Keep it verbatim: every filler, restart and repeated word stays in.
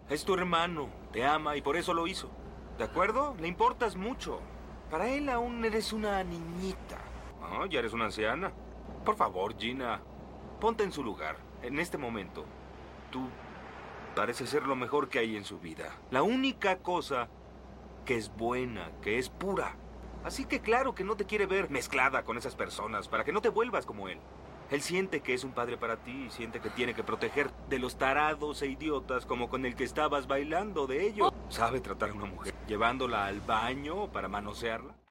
Es tu hermano, te ama y por eso lo hizo. ¿De acuerdo? Le importas mucho. Para él aún eres una niñita. Ah, ya eres una anciana. Por favor, Gina, ponte en su lugar. En este momento, tú pareces ser lo mejor que hay en su vida. La única cosa que es buena, que es pura. Así que claro que no te quiere ver mezclada con esas personas para que no te vuelvas como él. Él siente que es un padre para ti y siente que tiene que proteger de los tarados e idiotas como con el que estabas bailando de ellos. Sabe tratar a una mujer, llevándola al baño para manosearla.